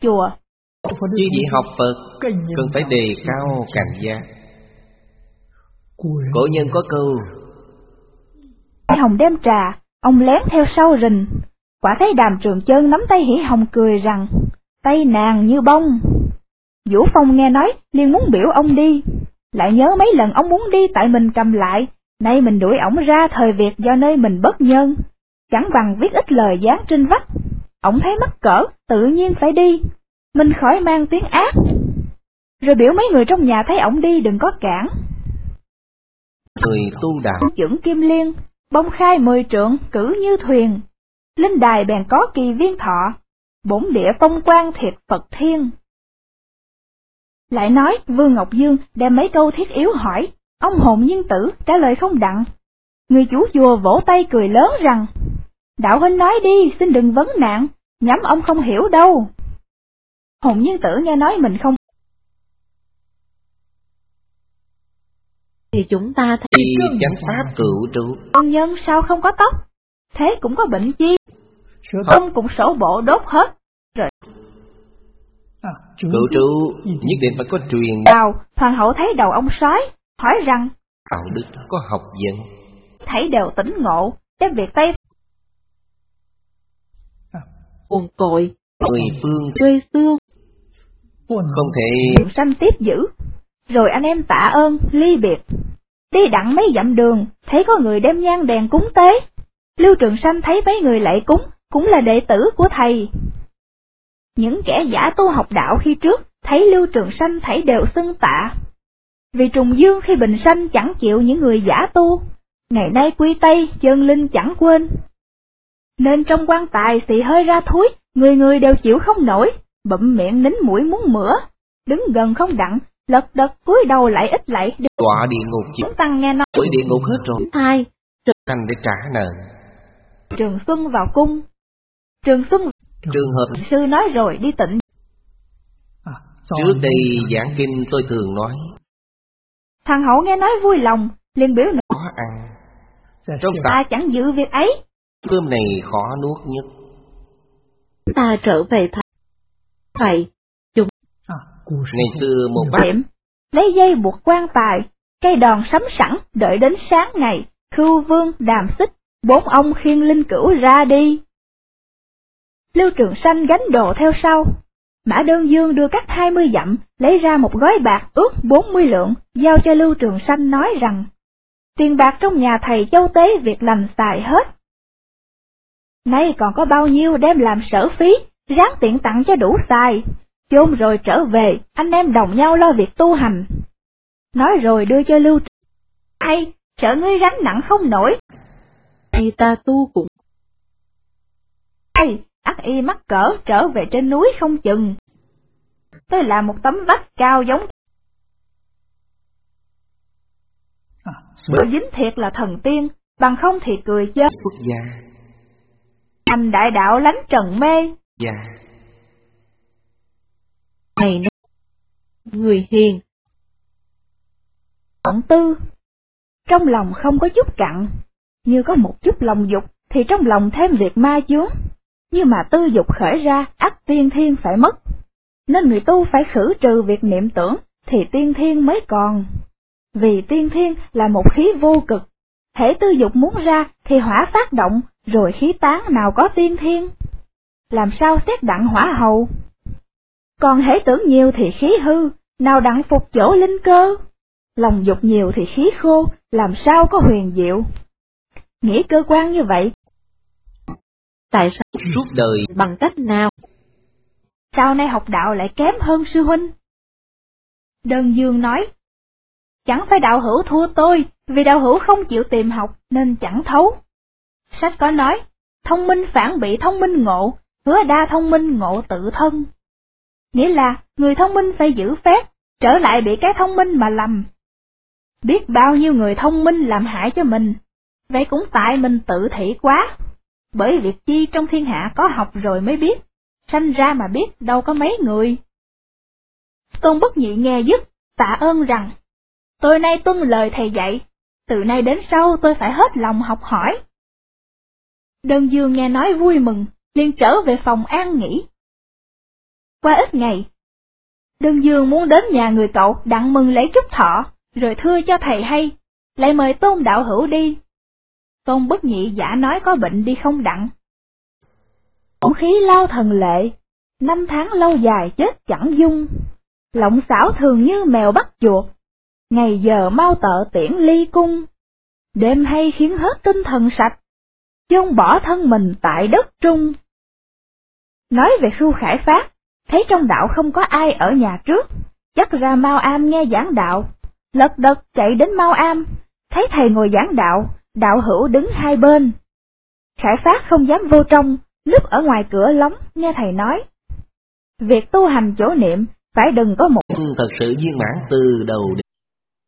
chùa. Chứ vị học Phật cần phải đề cao cảnh giác. Cổ nhân có câu: Hồng đem trà, ông lén theo sau rình. Quả thấy Đàm Trường Chơn nắm tay Hỷ Hồng cười rằng: tay nàng như bông. Vũ Phong nghe nói liền muốn biểu ông đi, lại nhớ mấy lần ông muốn đi tại mình cầm lại, nay mình đuổi ổng ra thời việc do nơi mình bất nhân, chẳng bằng viết ít lời dán trên vách. Ổng thấy mắc cỡ, tự nhiên phải đi, mình khỏi mang tiếng ác. Rồi biểu mấy người trong nhà thấy ổng đi đừng có cản. Người tu đạo Chưởng Kim Liên, bông khai 10 trượng, cử như thuyền. Linh đài bèn có kỳ viên thọ, bổn địa phong quang thiệt Phật thiên. Lại nói Vương Ngọc Dương đem mấy câu thiết yếu hỏi, ông Hồn Nhiên Tử trả lời không đặng. Người chủ chùa vỗ tay cười lớn rằng: đạo huynh nói đi, xin đừng vấn nạn, nhắm ông không hiểu đâu. Hồn Nhiên Tử nghe nói mình không thì chúng ta thì chánh pháp cựu trụ. Ân nhân sao không có tóc, thế cũng có bệnh chi, ông cũng sổ bộ đốt hết rồi. Cựu trụ nhất định phải có truyền Vào, hoàng hậu thấy đầu ông sói, hỏi rằng: đạo đức có học vấn. Thấy đều tỉnh ngộ, đem việc Tây nguồn cội, Người phương quê xương, không thể Trường Sanh tiếp giữ. Rồi anh em tạ ơn, ly biệt. Đi đặng mấy dặm đường, thấy có người đem nhang đèn cúng tế. Lưu Trường Sanh thấy mấy người lạy cúng, cũng là đệ tử của thầy. Những kẻ giả tu học đạo khi trước, thấy Lưu Trường Sanh thảy đều xưng tạ. Vì Trùng Dương khi bình sanh chẳng chịu những người giả tu, ngày nay quy Tây, chân linh chẳng quên. Nên trong quan tài xì hơi ra thúi, người người đều chịu không nổi, bậm miệng nín mũi muốn mửa, đứng gần không đặng, lật đật cúi đầu lại ít lại. đọa địa ngục chứ. Tăng nghe nói Bởi địa ngục hết rồi, thai, thành để trả nợ. Trường Xuân vào cung. Trường Xuân Trường hợp sư nói rồi đi tịnh. trước đây giảng kinh tôi thường nói, Thằng hậu nghe nói vui lòng, liền biểu khó ăn. Trong xã ta chẳng giữ việc ấy. cơm này khó nuốt nhất. ta trở về thành. Vậy, Ngày xưa một bác Điểm, lấy dây buộc quan tài, cây đòn sắm sẵn, đợi đến sáng ngày, Khưu Vương, Đàm Xích, 4 ông khiêng linh cữu ra đi. Lưu Trường Sanh gánh đồ theo sau. Mã Đơn Dương đưa cắt 20 dặm, lấy ra một gói bạc ước 40 lượng, giao cho Lưu Trường Sanh nói rằng: tiền bạc trong nhà thầy châu tế việc lành xài hết. Nay còn có bao nhiêu đem làm sở phí, ráng tiện tặng cho đủ xài. Chôn rồi trở về, anh em đồng nhau lo việc tu hành. Nói rồi đưa cho Lưu Trường. Hay, sợ ngươi gánh nặng không nổi. hay ta tu cũng. Hay, ắt y mắc cỡ trở về trên núi không chừng. Tôi làm một tấm vách cao giống. Bữa dính thiệt là thần tiên, bằng không thì cười chết. xuất gia. Anh đại đạo lánh trần mê. Dạ. Này nó, người hiền. Cộng tư. Trong lòng không có chút cặn, như có một chút lòng dục, thì trong lòng thêm việc ma chướng. Nhưng mà tư dục khởi ra, ắt tiên thiên phải mất. Nên người tu phải khử trừ việc niệm tưởng, thì tiên thiên mới còn. Vì tiên thiên là một khí vô cực, hễ tư dục muốn ra thì hỏa phát động, rồi khí tán nào có tiên thiên. Làm sao xét đặng hỏa hầu? Còn hễ tưởng nhiều thì khí hư, nào đặng phục chỗ linh cơ. Lòng dục nhiều thì khí khô, làm sao có huyền diệu? Nghĩ cơ quan như vậy. Tại sao Suốt đời bằng cách nào? Sau này học đạo lại kém hơn sư huynh. Đơn Dương nói: chẳng phải đạo hữu thua tôi, vì đạo hữu không chịu tìm học nên chẳng thấu. Sách có nói, thông minh phản bị thông minh ngộ, hứa đa thông minh ngộ tự thân. Nghĩa là, người thông minh phải giữ phép, trở lại bị cái thông minh mà lầm. Biết bao nhiêu người thông minh làm hại cho mình, vậy cũng tại mình tự thị quá. Bởi việc chi trong thiên hạ có học rồi mới biết, sanh ra mà biết đâu có mấy người. Tôn Bất Nhị nghe dứt, tạ ơn rằng: tôi nay tuân lời thầy dạy, từ nay đến sau tôi phải hết lòng học hỏi. Đơn Dương nghe nói vui mừng, liền trở về phòng an nghỉ. Qua ít ngày, Đơn Dương muốn đến nhà người cậu đặng mừng lễ chúc thọ, rồi thưa cho thầy hay, lại mời Tôn đạo hữu đi. Tôn Bất Nhị giả nói có bệnh đi không đặng. Bổn khí lao thần lệ, 5 tháng lâu dài chết chẳng dung, lộng xảo thường như mèo bắt chuột, ngày giờ mau tợ tiễn ly cung, đêm hay khiến hết tinh thần sạch, chôn bỏ thân mình tại đất trung. Nói về Khưu Khải Phát, thấy trong đạo không có ai ở nhà trước, chắc ra Mao Am nghe giảng đạo, lật đật chạy đến Mao Am, thấy thầy ngồi giảng đạo, đạo hữu đứng hai bên. Khải Phát không dám vô trong, núp ở ngoài cửa lóng nghe thầy nói. Việc tu hành chỗ niệm phải đừng có một thật sự viên mãn từ đầu đến